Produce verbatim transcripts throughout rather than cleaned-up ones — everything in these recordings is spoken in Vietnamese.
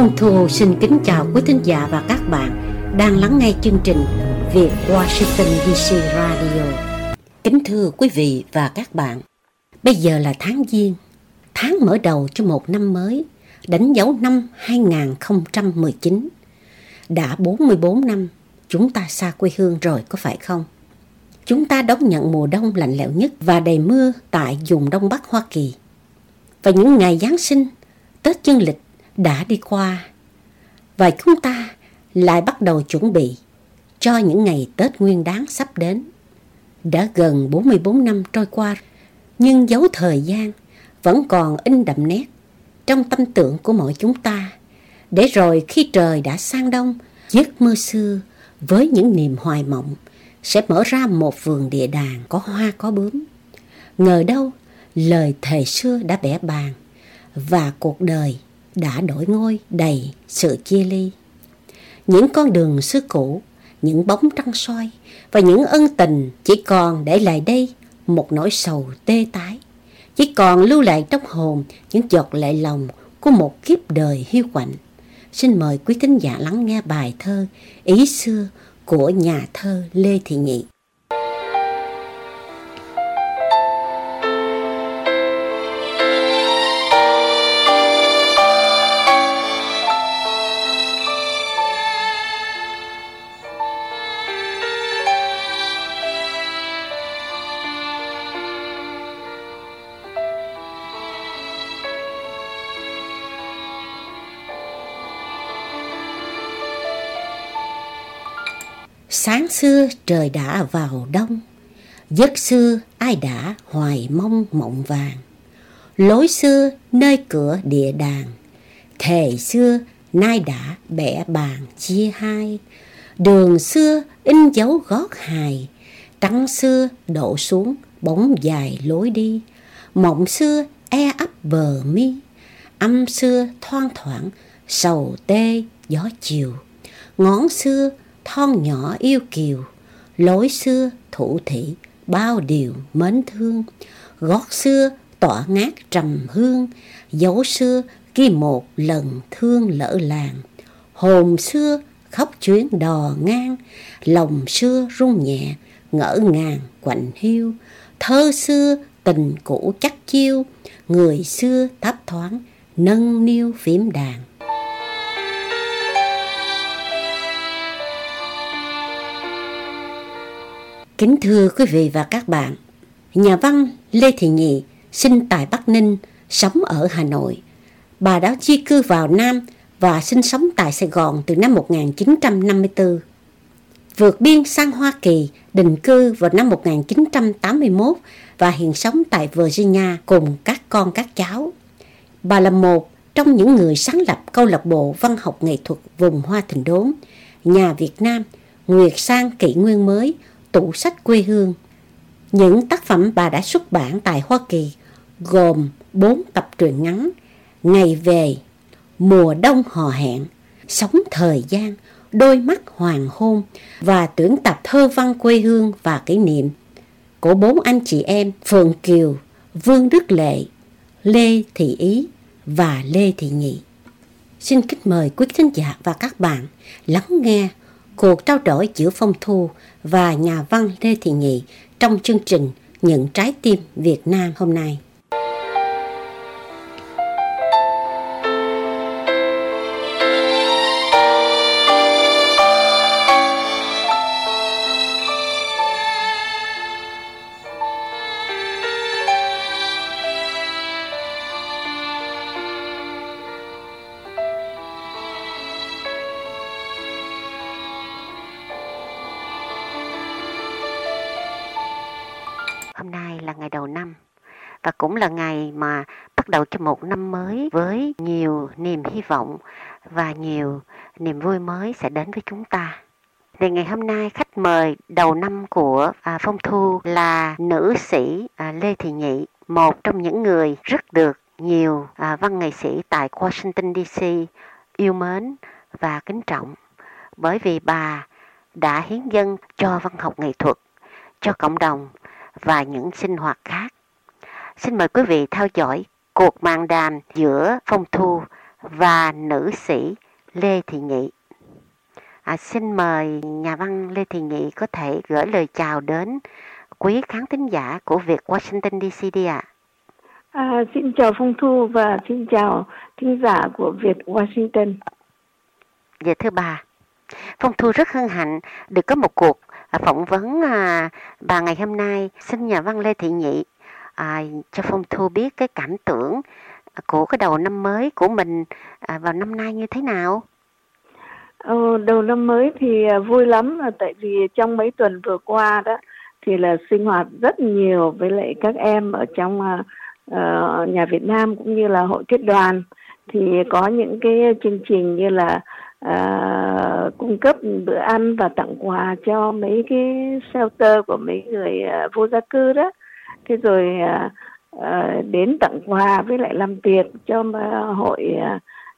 Phong Thu xin kính chào quý thính giả và các bạn đang lắng nghe chương trình Việt Washington đê xê Radio. Kính thưa quý vị và các bạn, bây giờ là tháng Giêng, tháng mở đầu cho một năm mới, đánh dấu năm hai không một chín. Đã bốn mươi bốn năm chúng ta xa quê hương rồi có phải không? Chúng ta đón nhận mùa đông lạnh lẽo nhất và đầy mưa tại vùng Đông Bắc Hoa Kỳ. Và những ngày Giáng sinh, Tết dương lịch đã đi qua và chúng ta lại bắt đầu chuẩn bị cho những ngày Tết Nguyên Đán sắp đến. Đã gần bốn mươi bốn năm trôi qua, nhưng dấu thời gian vẫn còn in đậm nét trong tâm tưởng của mỗi chúng ta. Để rồi khi trời đã sang đông, giấc mơ xưa với những niềm hoài mộng sẽ mở ra một vườn địa đàng có hoa có bướm. Ngờ đâu lời thề xưa đã bẽ bàng và cuộc đời đã đổi ngôi đầy sự chia ly. Những con đường xưa cũ, những bóng trăng soi và những ân tình chỉ còn để lại đây một nỗi sầu tê tái. Chỉ còn lưu lại trong hồn những giọt lệ lòng của một kiếp đời hiu quạnh. Xin mời quý thính giả lắng nghe bài thơ Ý xưa của nhà thơ Lê Thị Nhị. Sáng xưa trời đã vào đông, giấc xưa ai đã hoài mong mộng vàng. Lối xưa nơi cửa địa đàng, thề xưa nay đã bẻ bàng chia hai. Đường xưa in dấu gót hài, trăng xưa đổ xuống bóng dài lối đi. Mộng xưa e ấp bờ mi, âm xưa thoang thoảng sầu tê gió chiều. Ngón xưa thon nhỏ yêu kiều, lối xưa thủ thỉ bao điều mến thương. Gót xưa tỏa ngát trầm hương, dấu xưa ghi một lần thương lỡ làng. Hồn xưa khóc chuyến đò ngang, lòng xưa rung nhẹ ngỡ ngàng quạnh hiu. Thơ xưa tình cũ chắc chiêu, người xưa thấp thoáng nâng niu phím đàn. Kính thưa quý vị và các bạn, nhà văn Lê Thị Nhị sinh tại Bắc Ninh, sống ở Hà Nội. Bà đã di cư vào Nam và sinh sống tại Sài Gòn từ năm một nghìn chín trăm năm mươi tư. Vượt biên sang Hoa Kỳ định cư vào năm một nghìn chín trăm tám mươi mốt và hiện sống tại Virginia cùng các con các cháu. Bà là một trong những người sáng lập câu lạc bộ văn học nghệ thuật vùng Hoa Thịnh Đốn, Nhà Việt Nam, Nguyệt Sang Kỷ Nguyên Mới, Tủ sách quê hương. Những tác phẩm bà đã xuất bản tại Hoa Kỳ gồm bốn tập truyện ngắn: Ngày Về, Mùa Đông Hò Hẹn, Sống Thời Gian, Đôi Mắt Hoàng Hôn và tuyển tập thơ văn quê hương và kỷ niệm của bốn anh chị em Phượng Kiều, Vương Đức Lệ, Lê Thị Ý và Lê Thị Nhị. Xin kính mời quý thính giả và các bạn lắng nghe cuộc trao đổi giữa Phong Thu và nhà văn Lê Thị Nhị trong chương trình Những Trái Tim Việt Nam hôm nay. Hôm nay là ngày đầu năm và cũng là ngày mà bắt đầu cho một năm mới với nhiều niềm hy vọng và nhiều niềm vui mới sẽ đến với chúng ta. Thì ngày hôm nay khách mời đầu năm của à, Phong Thu là nữ sĩ à, Lê Thị Nhị, một trong những người rất được nhiều à, văn nghệ sĩ tại Washington đê xê yêu mến và kính trọng, bởi vì bà đã hiến dâng cho văn học nghệ thuật, cho cộng đồng và những sinh hoạt khác. Xin mời quý vị theo dõi cuộc màn đàm giữa Phong Thu và nữ sĩ Lê Thị Nhị. À, xin mời nhà văn Lê Thị Nhị có thể gửi lời chào đến quý khán thính giả của Việt Washington đê xê đi ạ. À. À, xin chào Phong Thu và xin chào thính giả của Việt Washington. Dạ thưa bà, Phong Thu rất hân hạnh được có một cuộc phỏng vấn à, bà ngày hôm nay. Xin nhà văn Lê Thị Nhị à, cho Phong Thu biết cái cảm tưởng của cái đầu năm mới của mình à, vào năm nay như thế nào? Ờ, đầu năm mới thì vui lắm, là tại vì trong mấy tuần vừa qua đó thì là sinh hoạt rất nhiều với lại các em ở trong uh, nhà Việt Nam cũng như là hội kết đoàn. Thì có những cái chương trình như là uh, cung cấp bữa ăn và tặng quà cho mấy cái shelter của mấy người uh, vô gia cư đó. Thế rồi uh, uh, đến tặng quà với lại làm tiệc cho uh, hội uh,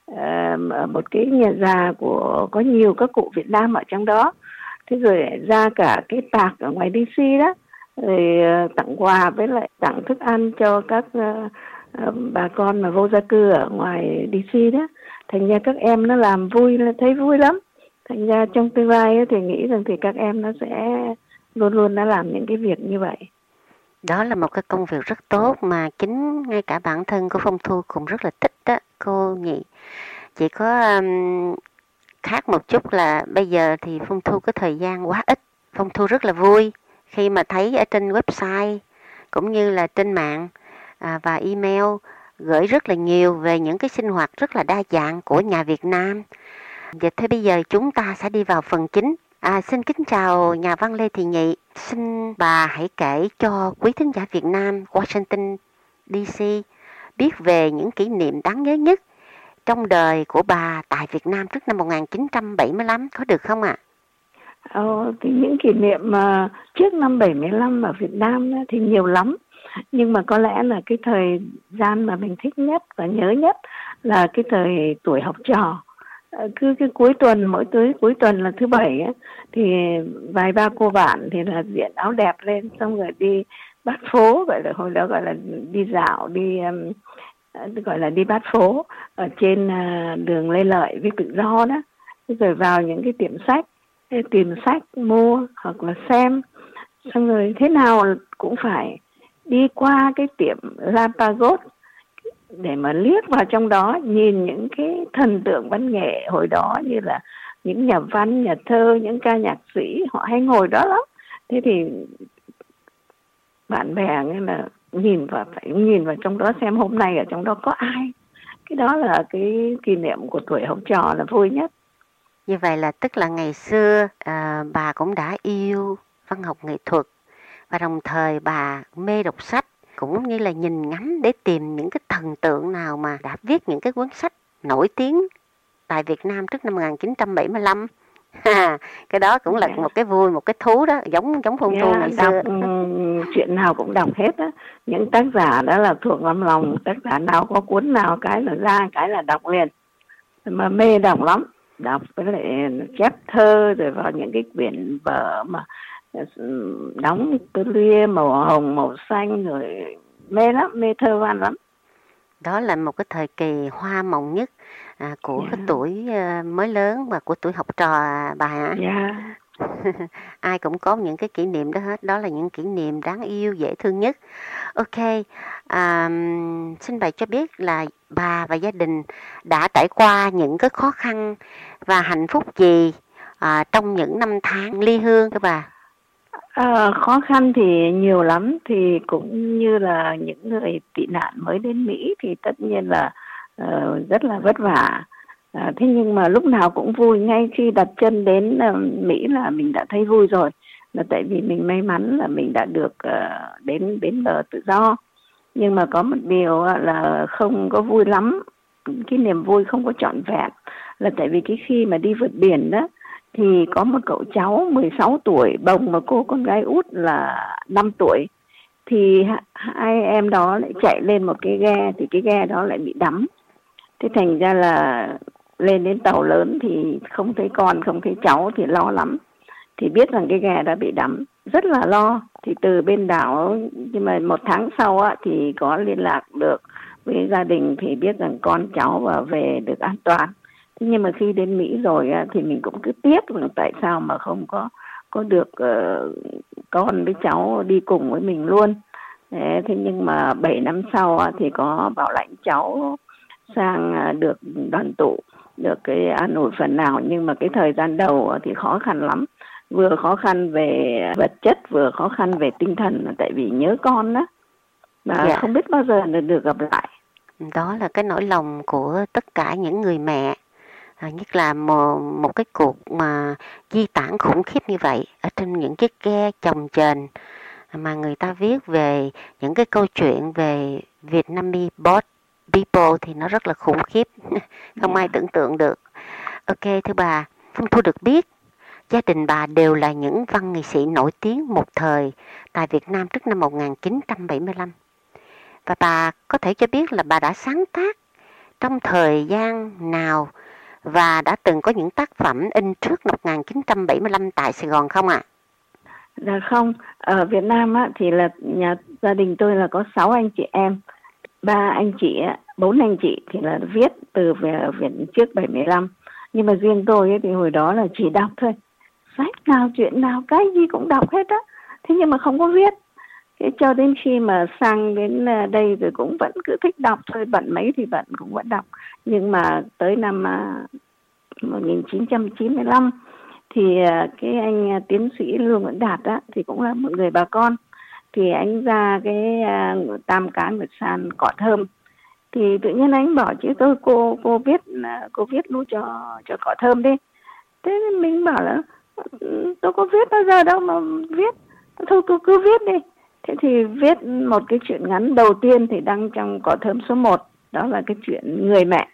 uh, một cái nhà già của có nhiều các cụ Việt Nam ở trong đó. Thế rồi ra cả cái tạc ở ngoài đê xê đó, rồi uh, tặng quà với lại tặng thức ăn cho các uh, uh, bà con mà vô gia cư ở ngoài đê xê đó. Thành ra các em nó làm vui, thấy vui lắm. Thành ra trong tương lai ấy, thì nghĩ rằng thì các em nó sẽ luôn luôn nó làm những cái việc như vậy. Đó là một cái công việc rất tốt mà chính ngay cả bản thân của Phong Thu cũng rất là thích đó cô Nhị. Chỉ có um, khác một chút là bây giờ thì Phong Thu có thời gian quá ít. Phong Thu rất là vui khi mà thấy ở trên website cũng như là trên mạng à, và email gửi rất là nhiều về những cái sinh hoạt rất là đa dạng của nhà Việt Nam. Vậy thế bây giờ chúng ta sẽ đi vào phần chính. À, xin kính chào nhà văn Lê Thị Nhị. Xin bà hãy kể cho quý thính giả Việt Nam Washington đê xê biết về những kỷ niệm đáng nhớ nhất trong đời của bà tại Việt Nam trước năm một nghìn chín trăm bảy mươi lăm, có được không ạ? À? Ờ, thì những kỷ niệm mà trước năm bảy mươi lăm ở Việt Nam thì nhiều lắm. Nhưng mà có lẽ là cái thời gian mà mình thích nhất và nhớ nhất là cái thời tuổi học trò. Cứ cái cuối tuần, mỗi tối cuối tuần là thứ bảy ấy, thì vài ba cô bạn thì là diện áo đẹp lên, xong rồi đi bát phố, gọi là hồi đó gọi là đi dạo, đi um, gọi là đi bát phố ở trên uh, đường Lê Lợi với Tự Do đó. Rồi vào những cái tiệm sách, tìm sách mua hoặc là xem, xong rồi thế nào cũng phải đi qua cái tiệm Lampagos để mà liếc vào trong đó, nhìn những cái thần tượng văn nghệ hồi đó như là những nhà văn, nhà thơ, những ca nhạc sĩ, họ hay ngồi đó lắm. Thế thì bạn bè nghe là nhìn vào, phải nhìn vào trong đó xem hôm nay ở trong đó có ai. Cái đó là cái kỷ niệm của tuổi học trò là vui nhất. Như vậy là tức là ngày xưa à, bà cũng đã yêu văn học nghệ thuật và đồng thời bà mê đọc sách, cũng như là nhìn ngắm để tìm những cái thần tượng nào mà đã viết những cái cuốn sách nổi tiếng tại Việt Nam trước năm một nghìn chín trăm bảy mươi lăm. Cái đó cũng là yeah. một cái vui, một cái thú đó, giống giống Phong Thu yeah, ngày đọc, xưa. um, chuyện nào cũng đọc hết á. Những tác giả đó là thuộc lắm lòng, tác giả nào có cuốn nào cái là ra, cái là đọc liền. Mà mê đọc lắm, đọc với lại chép thơ, rồi vào những cái quyển vở mà đóng tơ lia màu hồng, màu xanh, rồi mê lắm, mê thơ văn lắm. Đó là một cái thời kỳ hoa mộng nhất à, của yeah. cái tuổi uh, mới lớn và của tuổi học trò bà hả? Yeah. Ai cũng có những cái kỷ niệm đó hết, đó là những kỷ niệm đáng yêu, dễ thương nhất. Ok, à, xin bà cho biết là bà và gia đình đã trải qua những cái khó khăn và hạnh phúc gì à, trong những năm tháng ly hương của bà? À, khó khăn thì nhiều lắm, thì cũng như là những người tị nạn mới đến Mỹ thì tất nhiên là uh, rất là vất vả. À, thế nhưng mà lúc nào cũng vui, ngay khi đặt chân đến uh, Mỹ là mình đã thấy vui rồi, là tại vì mình may mắn là mình đã được uh, đến đến bờ tự do. Nhưng mà có một điều uh, là không có vui lắm, cái niềm vui không có trọn vẹn, là tại vì cái khi mà đi vượt biển đó thì có một cậu cháu mười sáu tuổi bồng một cô con gái út là năm tuổi, thì hai em đó lại chạy lên một cái ghe, thì cái ghe đó lại bị đắm. Thế thành ra là lên đến tàu lớn thì không thấy con, không thấy cháu thì lo lắm. Thì biết rằng cái ghe đã bị đắm, rất là lo. Thì từ bên đảo, nhưng mà một tháng sau á, thì có liên lạc được với gia đình thì biết rằng con cháu và về được an toàn. Thế nhưng mà khi đến Mỹ rồi thì mình cũng cứ tiếc là tại sao mà không có có được uh, con với cháu đi cùng với mình luôn. Thế, thế nhưng mà bảy năm sau thì có bảo lãnh cháu sang được đoàn tụ, được cái an ủi phần nào, nhưng mà cái thời gian đầu thì khó khăn lắm, vừa khó khăn về vật chất vừa khó khăn về tinh thần, tại vì nhớ con đó và dạ. không biết bao giờ được gặp lại. Đó là cái nỗi lòng của tất cả những người mẹ, nhất là một, một cái cuộc mà di tản khủng khiếp như vậy ở trên những chiếc ghe chồng chềnh mà người ta viết về những cái câu chuyện về Vietnamese boat people thì nó rất là khủng khiếp, không yeah. ai tưởng tượng được. Ok, thưa bà, Phong Thu được biết gia đình bà đều là những văn nghệ sĩ nổi tiếng một thời tại Việt Nam trước năm một nghìn chín trăm bảy mươi lăm. Và bà có thể cho biết là bà đã sáng tác trong thời gian nào và đã từng có những tác phẩm in trước một nghìn chín trăm bảy mươi lăm tại Sài Gòn không ạ? À? Dạ không, ở Việt Nam á, thì là nhà gia đình tôi là có sáu anh chị em, ba anh chị, bốn anh chị thì là viết từ về Việt trước bảy mươi lăm, nhưng mà riêng tôi ấy, thì hồi đó là chỉ đọc thôi, sách nào chuyện nào cái gì cũng đọc hết á, thế nhưng mà không có viết. Thế cho đến khi mà sang đến đây rồi cũng vẫn cứ thích đọc thôi, bận mấy thì bận cũng vẫn đọc. Nhưng mà tới năm một nghìn chín trăm chín mươi lăm thì cái anh tiến sĩ Lương Nguyễn Đạt á, thì cũng là một người bà con, thì anh ra cái Tam Cá Nguyệt San Cỏ Thơm, thì tự nhiên anh bảo chứ tôi cô cô viết cô viết luôn cho cho Cỏ Thơm đi. Thế mình bảo là tôi có viết bao giờ đâu mà viết, thôi cô cứ viết đi. Thế thì viết một cái truyện ngắn đầu tiên thì đăng trong Cỏ Thơm số một, đó là cái chuyện Người Mẹ.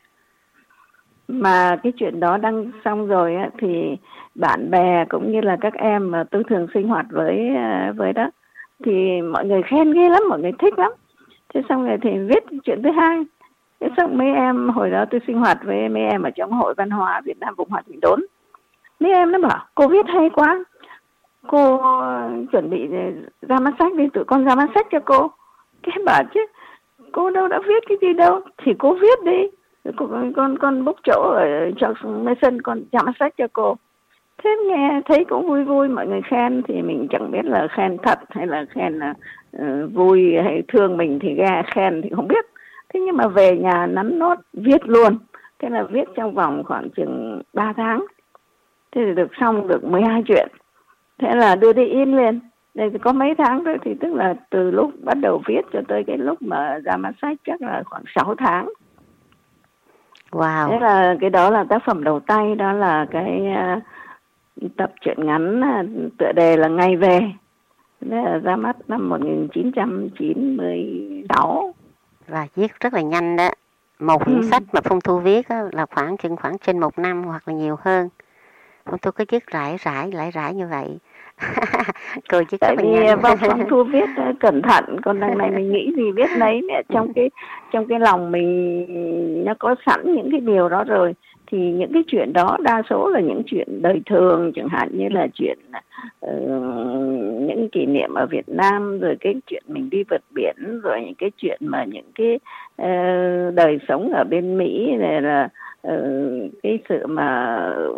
Mà cái chuyện đó đăng xong rồi á, thì bạn bè cũng như là các em mà tôi thường sinh hoạt với với đó thì mọi người khen ghê lắm, mọi người thích lắm. Thế xong rồi thì viết chuyện thứ hai. Thế xong mấy em, hồi đó tôi sinh hoạt với mấy em ở trong Hội Văn hóa Việt Nam Cộng hòa Chỉnh Đốn. Mấy em nó bảo cô viết hay quá, cô chuẩn bị ra mắt sách đi, tụi con ra mắt sách cho cô. Cái bảo chứ cô đâu đã viết cái gì đâu, thì cô viết đi, con con con book chỗ ở cho Mason, con ra mắt sách cho cô. Thế nghe thấy cũng vui vui, mọi người khen thì mình chẳng biết là khen thật hay là khen là uh, vui hay thương mình thì nghe khen thì không biết. Thế nhưng mà về nhà nắn nốt viết luôn. Thế là viết trong vòng khoảng chừng ba tháng. Thế thì được xong được mười hai chuyện. Thế là đưa đi in liền. Đây thì có mấy tháng thôi, thì tức là từ lúc bắt đầu viết cho tới cái lúc mà ra mắt sách chắc là khoảng sáu tháng. Wow. Thế là cái đó là tác phẩm đầu tay, đó là cái uh, tập truyện ngắn uh, tựa đề là Ngày Về. Thế là ra mắt năm một nghìn chín trăm chín mươi sáu. Và viết rất là nhanh đó. Một quyển ừ. sách mà Phong Thu viết đó, là khoảng chừng khoảng trên một năm hoặc là nhiều hơn. Phong Thu cứ viết rải rải lại rải như vậy. Cười chứ tại vì Phong Thu viết cẩn thận, còn đằng này mình nghĩ gì viết nấy, trong cái trong cái lòng mình nó có sẵn những cái điều đó rồi. Thì những cái chuyện đó đa số là những chuyện đời thường, chẳng hạn như là chuyện uh, những kỷ niệm ở Việt Nam, rồi cái chuyện mình đi vượt biển, rồi những cái chuyện mà những cái uh, đời sống ở bên Mỹ, này là uh, cái sự mà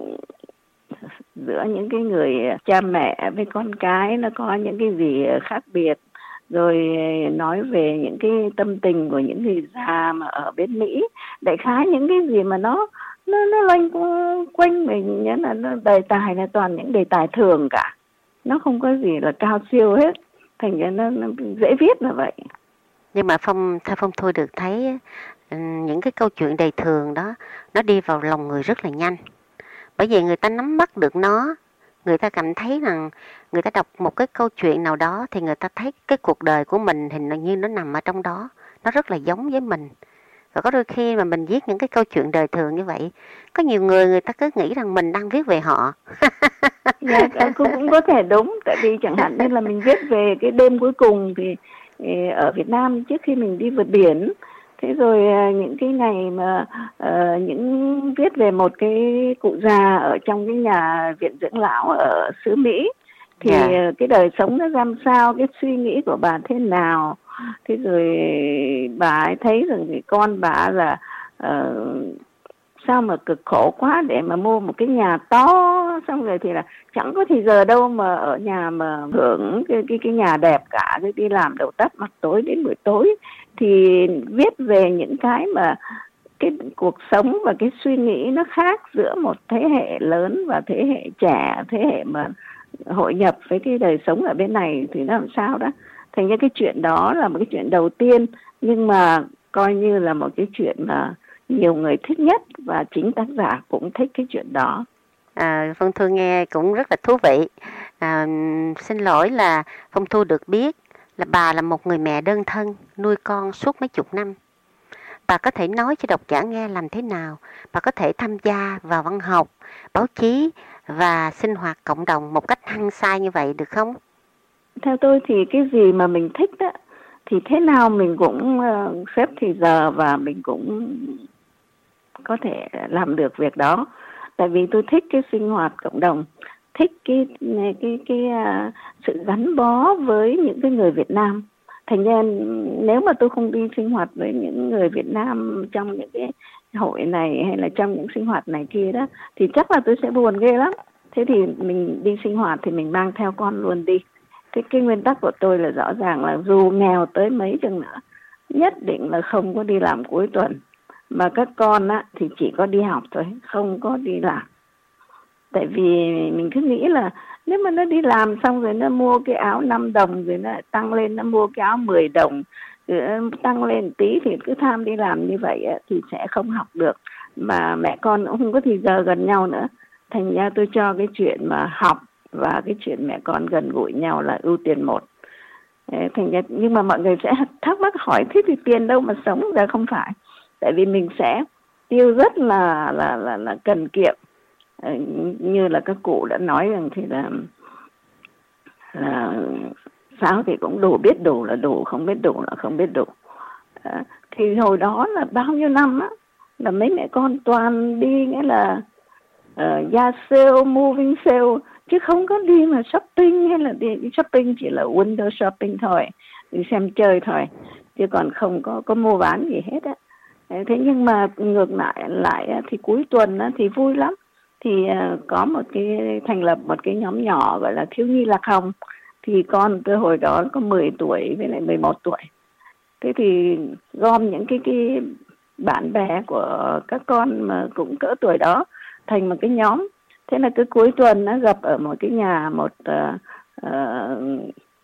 giữa những cái người cha mẹ với con cái nó có những cái gì khác biệt, rồi nói về những cái tâm tình của những người già mà ở bên Mỹ, đại khái những cái gì mà nó nó nó loanh quanh mình, nhớ là nó đề tài là toàn những đề tài thường cả, nó không có gì là cao siêu hết, thành ra nó, nó dễ viết là vậy. Nhưng mà Phong theo Phong Thu được thấy những cái câu chuyện đời thường đó nó đi vào lòng người rất là nhanh, bởi vì người ta nắm bắt được nó, người ta cảm thấy rằng người ta đọc một cái câu chuyện nào đó thì người ta thấy cái cuộc đời của mình thì nó như nó nằm ở trong đó, nó rất là giống với mình. Và có đôi khi mà mình viết những cái câu chuyện đời thường như vậy, có nhiều người người ta cứ nghĩ rằng mình đang viết về họ. Dạ, cũng có thể đúng, tại vì chẳng hạn như là mình viết về cái đêm cuối cùng thì ở Việt Nam trước khi mình đi vượt biển, thế rồi những cái ngày mà uh, những viết về một cái cụ già ở trong cái nhà viện dưỡng lão ở xứ Mỹ, thì yeah. cái đời sống nó làm sao, cái suy nghĩ của bà thế nào, Thế rồi bà ấy thấy rằng cái con bà là uh, sao mà cực khổ quá để mà mua một cái nhà to, xong rồi thì là chẳng có thì giờ đâu mà ở nhà mà hưởng cái cái cái nhà đẹp cả, rồi đi làm đầu tắt mặt tối đến buổi tối. Thì viết về những cái mà cái cuộc sống và cái suy nghĩ nó khác giữa một thế hệ lớn và thế hệ trẻ, thế hệ mà hội nhập với cái đời sống ở bên này thì nó làm sao đó. Thành ra cái chuyện đó là một cái chuyện đầu tiên, nhưng mà coi như là một cái chuyện mà nhiều người thích nhất, và chính tác giả cũng thích cái chuyện đó. À, Phong Thu nghe cũng rất là thú vị. À, xin lỗi là Phong Thu được biết là bà là một người mẹ đơn thân nuôi con suốt mấy chục năm. Bà có thể nói cho độc giả nghe làm thế nào bà có thể tham gia vào văn học, báo chí và sinh hoạt cộng đồng một cách hăng say như vậy được không? Theo tôi thì cái gì mà mình thích đó, thì thế nào mình cũng uh, xếp thì giờ và mình cũng có thể làm được việc đó. Tại vì tôi thích cái sinh hoạt cộng đồng, thích cái cái cái, cái uh, sự gắn bó với những cái người Việt Nam. Thành ra nếu mà tôi không đi sinh hoạt với những người Việt Nam trong những cái hội này hay là trong những sinh hoạt này kia đó, thì chắc là tôi sẽ buồn ghê lắm. Thế thì mình đi sinh hoạt thì mình mang theo con luôn đi. Cái, cái nguyên tắc của tôi là rõ ràng là dù nghèo tới mấy chừng nữa, nhất định là không có đi làm cuối tuần. Mà các con á, thì chỉ có đi học thôi, không có đi làm. Tại vì mình cứ nghĩ là nếu mà nó đi làm xong rồi nó mua cái áo năm đồng, rồi nó tăng lên nó mua cái áo mười đồng, rồi tăng lên tí thì cứ tham đi làm như vậy á, thì sẽ không học được. Mà mẹ con cũng không có thì giờ gần nhau nữa. Thành ra tôi cho cái chuyện mà học và cái chuyện mẹ con gần gũi nhau là ưu tiên một. Thành ra, nhưng mà mọi người sẽ thắc mắc hỏi thế thì tiền đâu mà sống ra? Không phải. Tại vì mình sẽ tiêu rất là là là, là cần kiệm. Như là các cụ đã nói rằng thì là là sao thì cũng đủ, biết đủ là đủ, không biết đủ là không biết đủ. À, thì hồi đó là bao nhiêu năm á, là mấy mẹ con toàn đi nghĩa là uh, gia sale, moving sale, chứ không có đi mà shopping, hay là đi, đi shopping chỉ là window shopping thôi, đi xem chơi thôi, chứ còn không có có mua bán gì hết á. Thế nhưng mà ngược lại lại thì cuối tuần á, thì vui lắm. Thì uh, có một cái thành lập một cái nhóm nhỏ gọi là thiếu nhi lạc hồng. Thì con tôi hồi đó có mười tuổi với lại mười một tuổi. Thế thì gom những cái cái bạn bè của các con mà cũng cỡ tuổi đó thành một cái nhóm. Thế là cứ cuối tuần nó gặp ở một cái nhà một uh, uh,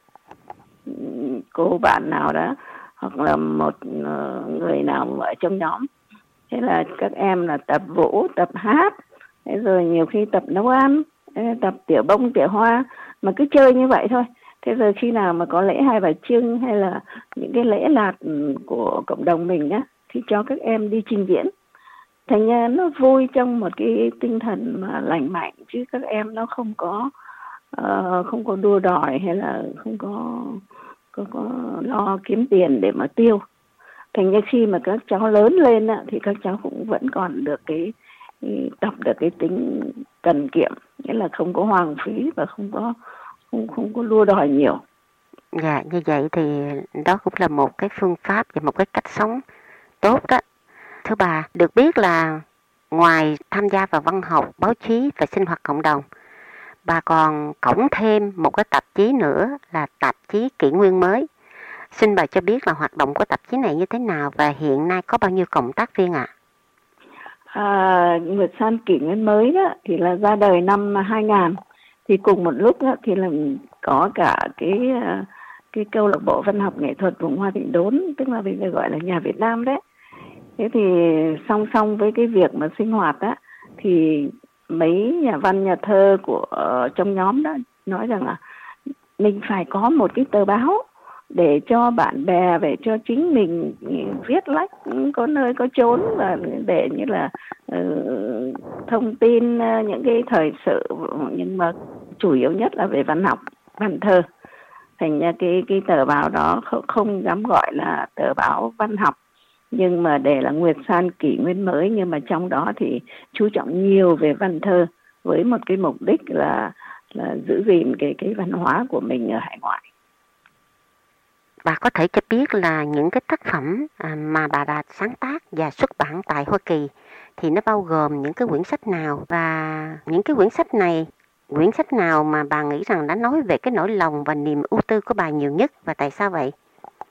cô bạn nào đó, hoặc là một uh, người nào ở trong nhóm. Thế là các em là tập vũ, tập hát, thế rồi nhiều khi tập nấu ăn, tập tiểu bông tiểu hoa, mà cứ chơi như vậy thôi. Thế rồi khi nào mà có lễ Hai Bà Trưng hay là những cái lễ lạt của cộng đồng mình á, thì cho các em đi trình diễn. Thành ra nó vui trong một cái tinh thần mà lành mạnh, chứ các em nó không có uh, không có đua đòi hay là không có, có có lo kiếm tiền để mà tiêu. Thành ra khi mà các cháu lớn lên á, thì các cháu cũng vẫn còn được cái, cái tập được cái tính cần kiệm, nghĩa là không có hoang phí và không có không không có đua đòi nhiều. Dạ, như vậy thì đó cũng là một cái phương pháp và một cái cách sống tốt đó. Thưa bà, được biết là ngoài tham gia vào văn học, báo chí và sinh hoạt cộng đồng, bà còn cõng thêm một cái tạp chí nữa là tạp chí Kỷ Nguyên Mới. Xin bà cho biết là hoạt động của tạp chí này như thế nào và hiện nay có bao nhiêu cộng tác viên ạ? À? À, Nguyệt San Kỷ Nguyên Mới đó thì là ra đời năm hai nghìn. Thì cùng một lúc đó, thì là có cả cái cái câu lạc bộ văn học nghệ thuật vùng Hoa Thịnh Đốn, tức là bây giờ gọi là nhà Việt Nam đấy. Thế thì song song với cái việc mà sinh hoạt á, thì mấy nhà văn nhà thơ của uh, trong nhóm đó nói rằng là mình phải có một cái tờ báo để cho bạn bè, về cho chính mình viết lách có nơi có chốn, và để như là uh, thông tin uh, những cái thời sự, nhưng mà chủ yếu nhất là về văn học, văn thơ. Thành ra cái cái tờ báo đó không, không dám gọi là tờ báo văn học, nhưng mà để là Nguyệt San Kỷ Nguyên Mới, nhưng mà trong đó thì chú trọng nhiều về văn thơ, với một cái mục đích là là giữ gìn cái cái văn hóa của mình ở hải ngoại. Bà có thể cho biết là những cái tác phẩm à, mà bà đã sáng tác và xuất bản tại Hoa Kỳ thì nó bao gồm những cái quyển sách nào, và những cái quyển sách này, quyển sách nào mà bà nghĩ rằng đã nói về cái nỗi lòng và niềm ưu tư của bà nhiều nhất, và tại sao vậy?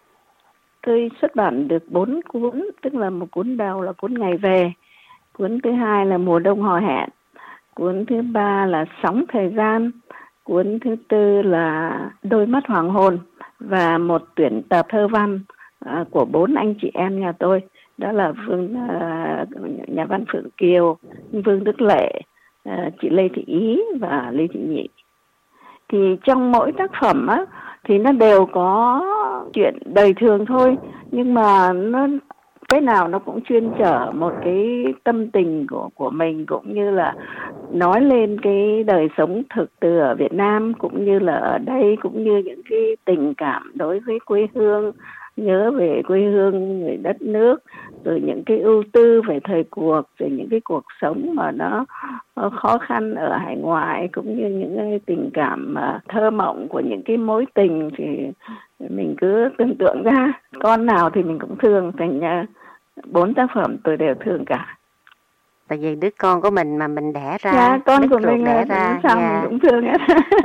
Tôi xuất bản được bốn cuốn, tức là một cuốn đầu là cuốn Ngày Về, cuốn thứ hai là Mùa Đông Hò Hẹn, cuốn thứ ba là Sóng Thời Gian, cuốn thứ tư là Đôi Mắt Hoàng Hôn, và một tuyển tập thơ văn à, của bốn anh chị em nhà tôi, đó là Phương à, nhà văn Phượng Kiều, Vương Đức Lệ, à, chị Lê Thị Ý và Lê Thị Nhị. Thì trong mỗi tác phẩm á thì nó đều có chuyện đời thường thôi, nhưng mà nó cái nào nó cũng chuyên chở một cái tâm tình của của mình, cũng như là nói lên cái đời sống thực từ ở Việt Nam, cũng như là ở đây, cũng như những cái tình cảm đối với quê hương, nhớ về quê hương, về đất nước, rồi những cái ưu tư về thời cuộc, rồi những cái cuộc sống mà nó khó khăn ở hải ngoại, cũng như những cái tình cảm mà thơ mộng của những cái mối tình, thì mình cứ tưởng tượng ra con nào thì mình cũng thương, thành ra bốn tác phẩm tôi đều thương cả. Tại vì đứa con của mình mà mình đẻ ra, dạ, con của mình đẻ ra, sao dạ. mình cũng thương hết.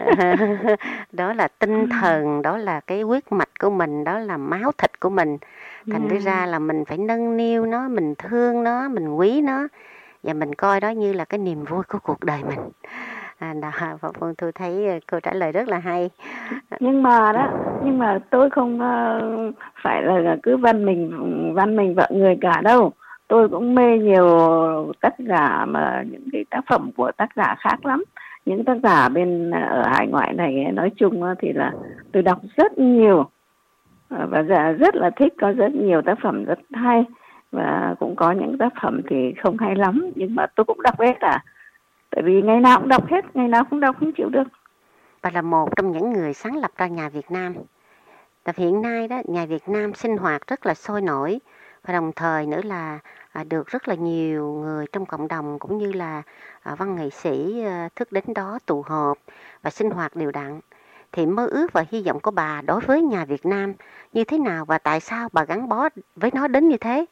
Đó là tinh thần, đó là cái huyết mạch của mình, đó là máu thịt của mình. Thành yeah. ra là mình phải nâng niu nó, mình thương nó, mình quý nó, và mình coi đó như là cái niềm vui của cuộc đời mình. À, đó, và Phương Thu thấy câu trả lời rất là hay. Nhưng mà đó, nhưng mà tôi không uh, phải là cứ văn mình văn mình vợ người cả đâu. Tôi cũng mê nhiều tác giả, mà những cái tác phẩm của tác giả khác lắm. Những tác giả bên ở hải ngoại này nói chung thì là tôi đọc rất nhiều, và rất là thích, có rất nhiều tác phẩm rất hay, và cũng có những tác phẩm thì không hay lắm, nhưng mà tôi cũng đọc hết à. Tại vì ngày nào cũng đọc hết, ngày nào cũng đọc không chịu được. Bà là một trong những người sáng lập ra Nhà Việt Nam. Tại hiện nay đó, Nhà Việt Nam sinh hoạt rất là sôi nổi, và đồng thời nữa là à, được rất là nhiều người trong cộng đồng cũng như là à, văn nghệ sĩ à, thức đến đó tụ họp và sinh hoạt đều đặn. Thì mơ ước và hy vọng của bà đối với Nhà Việt Nam như thế nào, và tại sao bà gắn bó với nó đến như thế?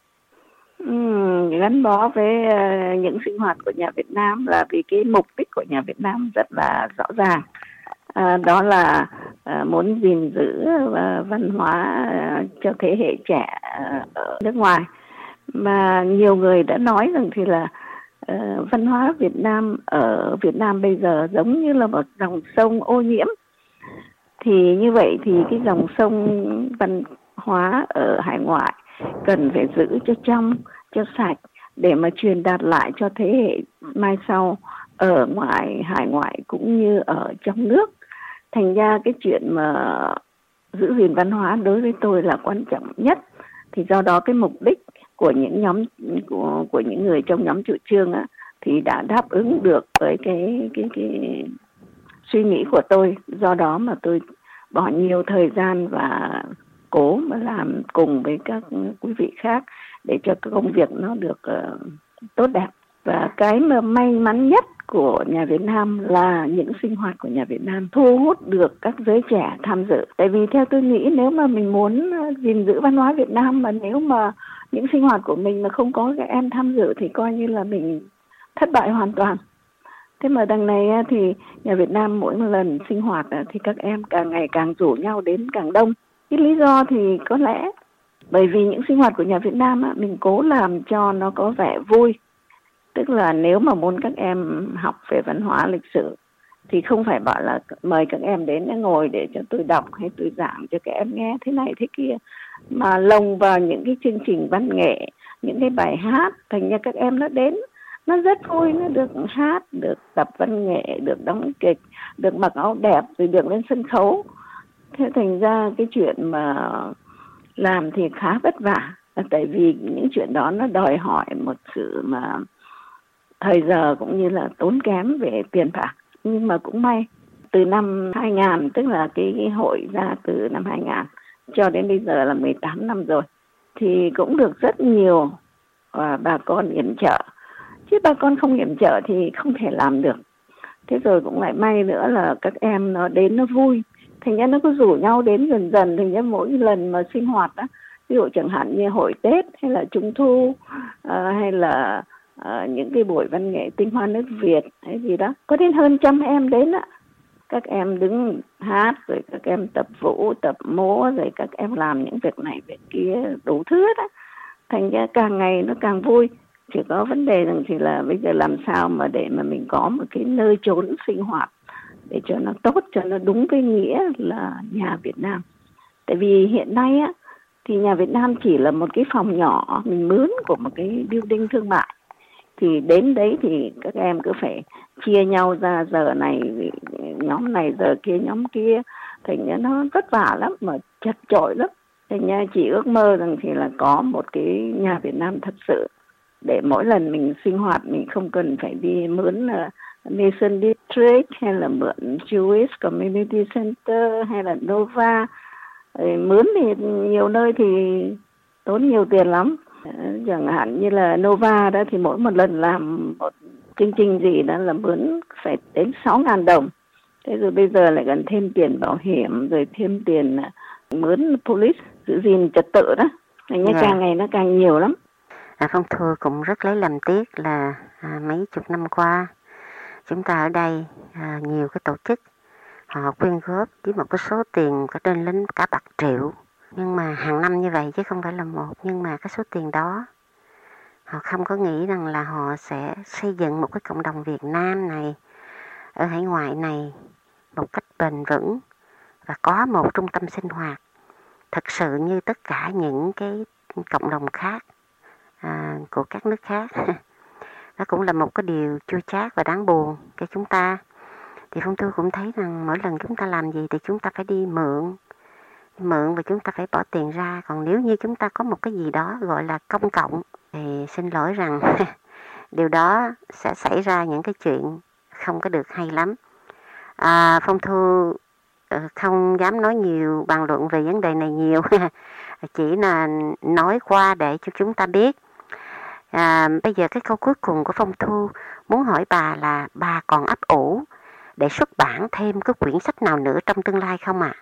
Ừ, gắn bó với uh, những sinh hoạt của Nhà Việt Nam là vì cái mục đích của Nhà Việt Nam rất là rõ ràng. À, đó là à, muốn gìn giữ à, văn hóa à, cho thế hệ trẻ à, ở nước ngoài. Mà nhiều người đã nói rằng thì là à, văn hóa Việt Nam ở Việt Nam bây giờ giống như là một dòng sông ô nhiễm. Thì như vậy thì cái dòng sông văn hóa ở hải ngoại cần phải giữ cho trong, cho sạch, để mà truyền đạt lại cho thế hệ mai sau ở ngoài hải ngoại cũng như ở trong nước. Thành ra cái chuyện mà giữ gìn văn hóa đối với tôi là quan trọng nhất. Thì do đó cái mục đích của những nhóm của của những người trong nhóm chủ trương á, thì đã đáp ứng được với cái cái cái suy nghĩ của tôi. Do đó mà tôi bỏ nhiều thời gian và cố mà làm cùng với các quý vị khác để cho công việc nó được uh, tốt đẹp. Và cái mà may mắn nhất của Nhà Việt Nam là những sinh hoạt của Nhà Việt Nam thu hút được các giới trẻ tham dự. Tại vì theo tôi nghĩ nếu mà mình muốn gìn giữ văn hóa Việt Nam, mà nếu mà những sinh hoạt của mình mà không có các em tham dự thì coi như là mình thất bại hoàn toàn. Thế mà đằng này thì Nhà Việt Nam mỗi một lần sinh hoạt thì các em càng ngày càng rủ nhau đến càng đông. Cái lý do thì có lẽ bởi vì những sinh hoạt của Nhà Việt Nam mình cố làm cho nó có vẻ vui. Tức là nếu mà muốn các em học về văn hóa lịch sử thì không phải bảo là mời các em đến để ngồi để cho tôi đọc hay tôi giảng cho các em nghe thế này thế kia, mà lồng vào những cái chương trình văn nghệ, những cái bài hát, thành ra các em nó đến, nó rất vui, nó được hát, được tập văn nghệ, được đóng kịch, được mặc áo đẹp, rồi được lên sân khấu. Thế thành ra cái chuyện mà làm thì khá vất vả, tại vì những chuyện đó nó đòi hỏi một sự mà thời giờ cũng như là tốn kém về tiền bạc. Nhưng mà cũng may, từ năm hai nghìn, tức là cái, cái hội ra từ năm hai nghìn cho đến bây giờ là mười tám năm rồi, thì cũng được rất nhiều à, bà con yểm trợ. Chứ bà con không yểm trợ thì không thể làm được. Thế rồi cũng lại may nữa là các em nó đến nó vui, Thành ra nó cứ rủ nhau đến dần dần, thành ra mỗi lần mà sinh hoạt á, ví dụ chẳng hạn như hội Tết hay là Trung thu uh, hay là uh, những cái buổi văn nghệ tinh hoa nước Việt hay gì đó, có đến hơn trăm em đến á. Các em đứng hát, rồi các em tập vũ, tập múa, rồi các em làm những việc này việc kia đủ thứ đó. Thành ra càng ngày nó càng vui. Chỉ có vấn đề rằng thì là bây giờ làm sao mà để mà mình có một cái nơi chốn sinh hoạt để cho nó tốt, cho nó đúng cái nghĩa là nhà Việt Nam. Tại vì hiện nay á thì nhà Việt Nam chỉ là một cái phòng nhỏ mình mướn của một cái building thương mại. Thì đến đấy thì các em cứ phải chia nhau ra, giờ này nhóm này, giờ kia nhóm kia, thành ra nó vất vả lắm mà chật chội lắm. Thành ra chỉ ước mơ rằng thì là có một cái nhà Việt Nam thật sự, để mỗi lần mình sinh hoạt mình không cần phải đi mướn uh, Mason District hay là mượn Jewish Community Center hay là Nova. Rồi mướn thì nhiều nơi thì tốn nhiều tiền lắm. Chẳng hạn như là Nova đó thì mỗi một lần làm một chương trình gì đó là mướn phải đến sáu ngàn đồng. Thế rồi bây giờ lại cần thêm tiền bảo hiểm, rồi thêm tiền mướn police giữ gìn trật tự đó. Thành ra càng ngày nó càng nhiều lắm. À, Phong Thu cũng rất lấy làm tiếc là à, mấy chục năm qua chúng ta ở đây à, nhiều cái tổ chức họ quyên góp với một cái số tiền có trên đến cả bạc triệu, nhưng mà hàng năm như vậy chứ không phải là một, nhưng mà cái số tiền đó họ không có nghĩ rằng là họ sẽ xây dựng một cái cộng đồng Việt Nam này ở hải ngoại này một cách bền vững và có một trung tâm sinh hoạt thật sự như tất cả những cái cộng đồng khác à, của các nước khác. Đó cũng là một cái điều chua chát và đáng buồn cho chúng ta. Thì Phong Thu cũng thấy rằng mỗi lần chúng ta làm gì thì chúng ta phải đi mượn mượn và chúng ta phải bỏ tiền ra. Còn nếu như chúng ta có một cái gì đó gọi là công cộng thì xin lỗi rằng điều đó sẽ xảy ra những cái chuyện không có được hay lắm. à, Phong Thu không dám nói nhiều, bàn luận về vấn đề này nhiều chỉ là nói qua để cho chúng ta biết. à, Bây giờ cái câu cuối cùng của Phong Thu muốn hỏi bà là bà còn ấp ủ để xuất bản thêm cái quyển sách nào nữa trong tương lai không ạ? À?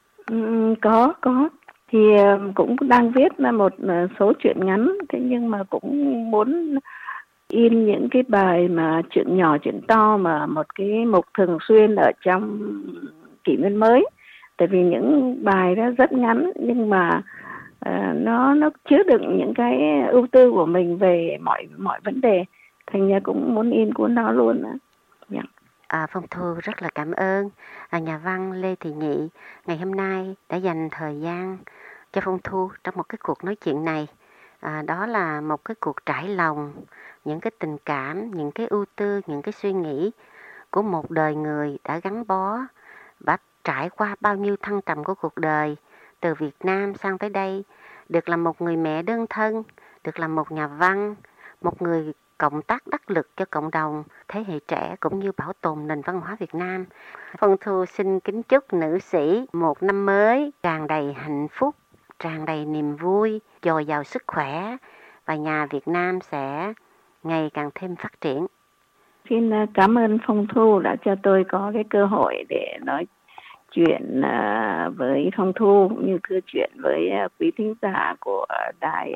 Ừ, có, có. Thì cũng đang viết một số truyện ngắn, thế nhưng mà cũng muốn in những cái bài mà chuyện nhỏ chuyện to mà một cái mục thường xuyên ở trong kỷ nguyên mới. Tại vì những bài đó rất ngắn nhưng mà uh, nó nó chứa đựng những cái ưu tư của mình về mọi mọi vấn đề. Thành ra cũng muốn in cuốn đó luôn. Yeah. À, Phong Thu rất là cảm ơn à, nhà văn Lê Thị Nhị ngày hôm nay đã dành thời gian cho Phong Thu trong một cái cuộc nói chuyện này. À, đó là một cái cuộc trải lòng những cái tình cảm, những cái ưu tư, những cái suy nghĩ của một đời người đã gắn bó và trải qua bao nhiêu thăng trầm của cuộc đời, từ Việt Nam sang tới đây, được làm một người mẹ đơn thân, được làm một nhà văn, một người cộng tác đắc lực cho cộng đồng thế hệ trẻ cũng như bảo tồn nền văn hóa Việt Nam. Phong Thu xin kính chúc nữ sĩ một năm mới tràn đầy hạnh phúc, tràn đầy niềm vui, dồi dào sức khỏe và nhà Việt Nam sẽ ngày càng thêm phát triển. Xin cảm ơn Phong Thu đã cho tôi có cái cơ hội để nói chuyện với Phong Thu như thưa chuyện với quý thính giả của đài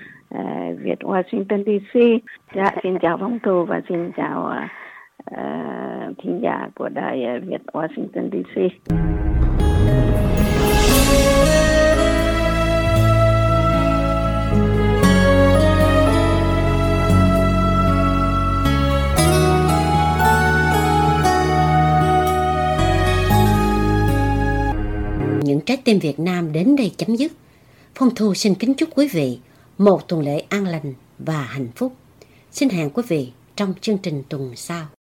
Việt Washington đê xê. Dạ, xin chào Phong Thu và xin chào uh, thính giả của đài Việt Washington đê xê. Những trái tim Việt Nam đến đây chấm dứt. Phong Thu xin kính chúc quý vị một tuần lễ an lành và hạnh phúc. Xin hẹn quý vị trong chương trình tuần sau.